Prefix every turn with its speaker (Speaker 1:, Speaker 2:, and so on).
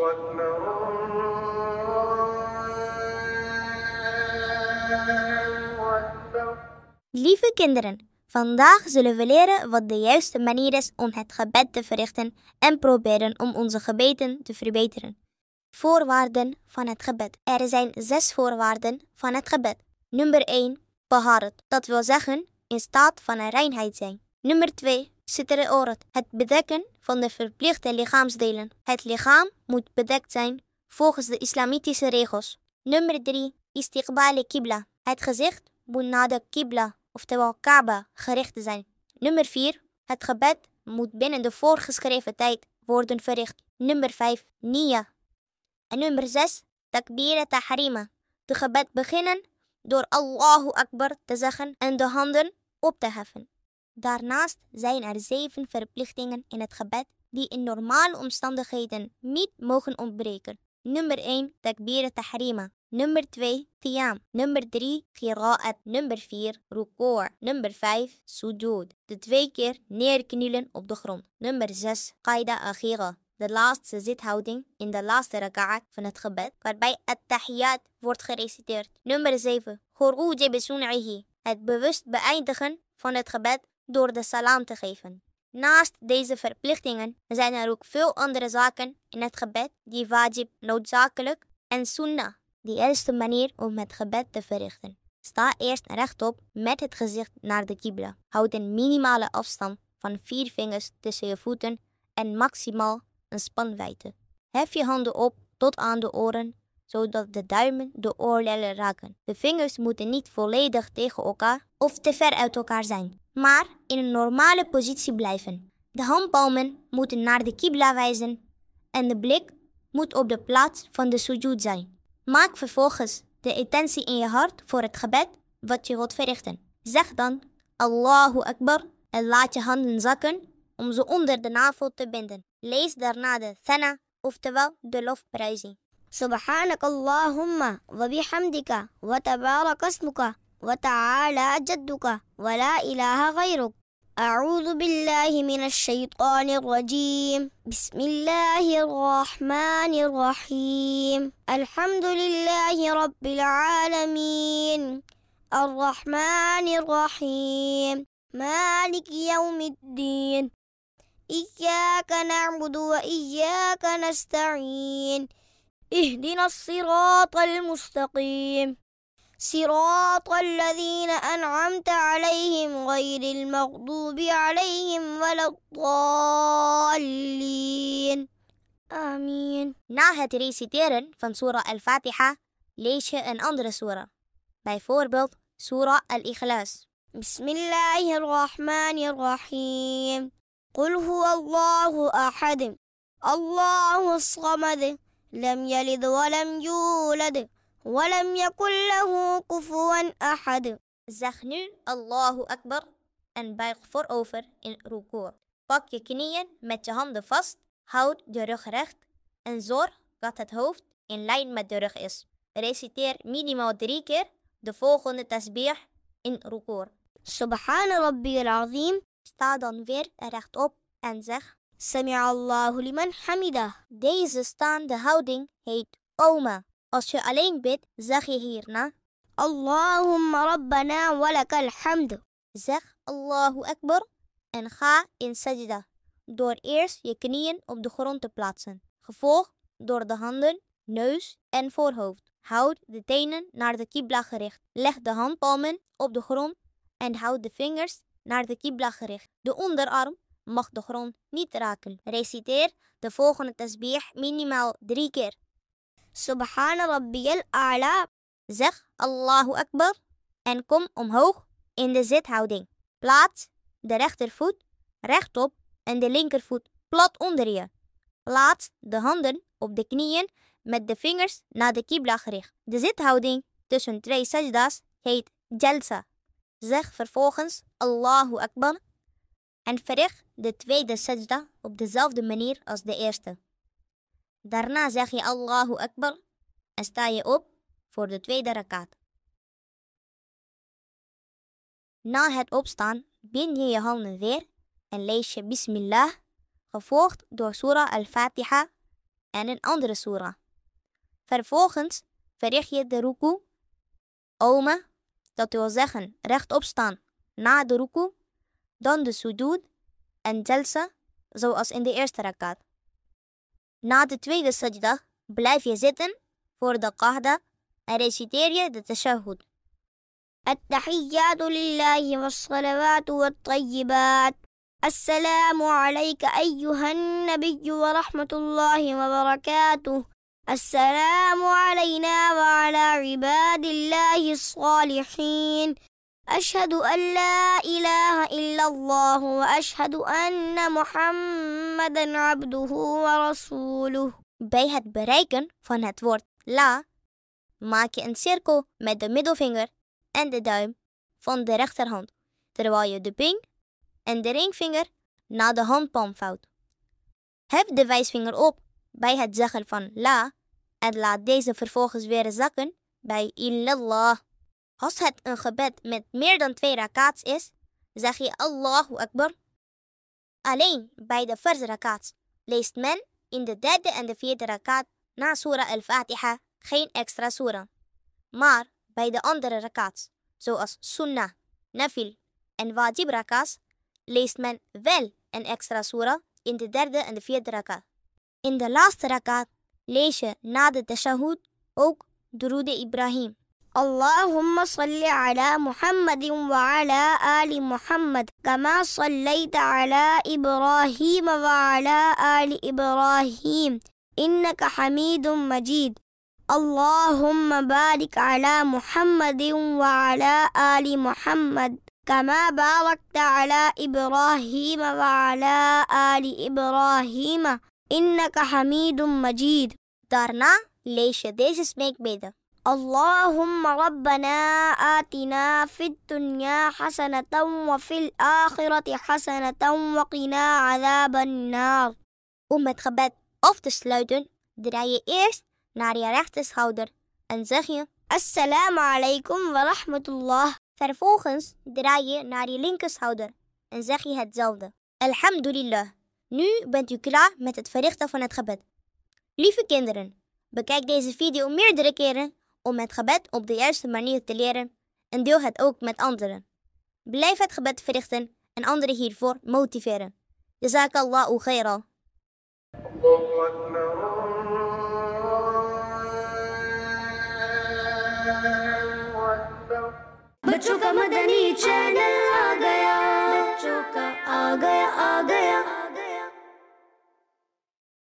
Speaker 1: Lieve kinderen, vandaag zullen we leren wat de juiste manier is om het gebed te verrichten en proberen om onze gebeden te verbeteren. Voorwaarden van het gebed. Er zijn 6 voorwaarden van het gebed. Nummer 1, taharat. Dat wil zeggen, in staat van reinheid zijn. Nummer 2, sitr-orat. Het bedekken van de verplichte lichaamsdelen. Het lichaam moet bedekt zijn volgens de islamitische regels. Nummer 3, istiqbal qibla. Het gezicht moet naar de qibla, oftewel Kaaba, gericht zijn. Nummer 4, het gebed moet binnen de voorgeschreven tijd worden verricht. Nummer 5, niyya. En nummer 6, takbir tahrima. De gebed beginnen door Allahu Akbar te zeggen en de handen op te heffen. Daarnaast zijn er 7 verplichtingen in het gebed die in normale omstandigheden niet mogen ontbreken. Nummer 1, takbir tahrima. Nummer 2, qiyam. Nummer 3, qira'at. Nummer 4, ruku'. Nummer 5, sujud. De 2 keer neerknielen op de grond. Nummer 6, qaida akhira. De laatste zithouding in de laatste raka'at van het gebed, waarbij at-tahiyyat wordt gereciteerd. Nummer 7, khuruj bi sun'ihi. Het bewust beëindigen van het gebed door de salam te geven. Naast deze verplichtingen zijn er ook veel andere zaken in het gebed die wajib, noodzakelijk, en sunnah, de eerste manier om het gebed te verrichten. Sta eerst rechtop met het gezicht naar de qibla. Houd een minimale afstand van 4 vingers tussen je voeten en maximaal een spanwijdte. Hef je handen op tot aan de oren, zodat de duimen de oorlellen raken. De vingers moeten niet volledig tegen elkaar of te ver uit elkaar zijn, maar in een normale positie blijven. De handpalmen moeten naar de qibla wijzen en de blik moet op de plaats van de sujud zijn. Maak vervolgens de intentie in je hart voor het gebed wat je wilt verrichten. Zeg dan Allahu Akbar en laat je handen zakken om ze onder de navel te binden. Lees daarna de thana, oftewel de lofprijzing.
Speaker 2: سبحانك اللهم وبحمدك وتبارك اسمك وتعالى جدك ولا إله غيرك أعوذ بالله من الشيطان الرجيم بسم الله الرحمن الرحيم الحمد لله رب العالمين الرحمن الرحيم مالك يوم الدين إياك نعبد وإياك نستعين اهدنا الصراط المستقيم صراط الذين أنعمت عليهم غير المغضوب عليهم ولا الضالين آمين.
Speaker 1: Na het reciteren van Surah Al-Fatiha lees je een andere surah. Bijvoorbeeld Surah Al-Ikhlas.
Speaker 2: بسم الله الرحمن الرحيم قل هو الله أحد الله الصمد لم يلد ولم يولد ولم يكن له كفوا أحد.
Speaker 1: Zeg nu Allahu Akbar en buig voorover in ruku'. Pak je knieën met je handen vast, houd de rug recht en zorg dat het hoofd in lijn met de rug is. Reciteer minimaal 3 keer de volgende tasbih in ruku'.
Speaker 2: سبحان ربي العظيم.
Speaker 1: Sta dan weer rechtop en zeg
Speaker 2: سمع الله لمن حمده.
Speaker 1: Deze staande houding heet qawma. Als je alleen bidt, zeg je hierna
Speaker 2: اللهم ربنا ولك الحمد.
Speaker 1: Zeg Allahu Akbar en ga in sajda, door eerst je knieën op de grond te plaatsen, gevolgd door de handen, neus en voorhoofd. Houd de tenen naar de qibla gericht. Leg de handpalmen op de grond en houd de vingers naar de qibla gericht. De onderarm mag de grond niet raken. Reciteer de volgende tasbih minimaal 3 keer.
Speaker 2: سبحان ربي الأعلى.
Speaker 1: Zeg Allahu Akbar en kom omhoog in de zithouding. Plaats de rechtervoet rechtop en de linkervoet plat onder je. Plaats de handen op de knieën met de vingers naar de qibla gericht. De zithouding tussen 2 sajda's heet jalsa. Zeg vervolgens Allahu Akbar en verricht de tweede sajda op dezelfde manier als de eerste. Daarna zeg je Allahu Akbar en sta je op voor de tweede rakaat. Na het opstaan bind je je handen weer en lees je Bismillah, gevolgd door Surah Al-Fatiha en een andere soera. Vervolgens verricht je de ruku, ome, dat wil zeggen rechtop staan na de ruku, dan de sujud en jalsa, zoals in de eerste rakat. Na de tweede sajda blijf je zitten voor de qahda en reciteer je de tashahhud.
Speaker 2: التحيات لله والصلوات والطيبات السلام عليك أيها النبي ورحمة الله وبركاته السلام علينا وعلى عباد الله الصالحين أشهد أن لا إله إلا الله وأشهد أن محمدا عبده ورسوله.
Speaker 1: Bij het bereiken van het woord la maak je een cirkel met de middelvinger en de duim van de rechterhand, terwijl je de ping en de ringvinger naar de handpalm vouwt. Hef de wijsvinger op bij het zeggen van la en laat deze vervolgens weer zakken bij illallah. Als het een gebed met meer dan 2 rakats is, zeg je Allahu Akbar. Alleen bij de first rakats leest men in de 3e en de 4e rakat na surah al-Fatiha geen extra surah. Maar bij de andere rakats, zoals sunnah, nafil en wajib rakats, leest men wel een extra surah in de 3e en de 4e rakat. In de laatste rakat lees je na de tashahhud ook Durood Ibrahim.
Speaker 2: اللهم صل على محمد وعلى آل محمد كما صليت على إبراهيم وعلى آل إبراهيم إنك حميد مجيد اللهم بارك على محمد وعلى آل محمد كما باركت على إبراهيم وعلى آل إبراهيم إنك حميد مجيد.
Speaker 1: Daarna lees je deze smeekbeden.
Speaker 2: اللهم ربنا آتنا في الدنيا حسنة وفي الآخرة حسنة وقنا عذاب النار.
Speaker 1: Om het gebed af te sluiten, draai je eerst naar je rechterschouder en zeg je
Speaker 2: Assalamu alaikum wa rahmatullah.
Speaker 1: Vervolgens draai je naar je linkerschouder en zeg je hetzelfde. Alhamdulillah. Nu bent u klaar met het verrichten van het gebed. Lieve kinderen, bekijk deze video meerdere keren om het gebed op de juiste manier te leren en deel het ook met anderen. Blijf het gebed verrichten en anderen hiervoor motiveren. Jazakallahu khairan.
Speaker 2: बच्चों का मदनी चैनल आ गया, बच्चों का आ गया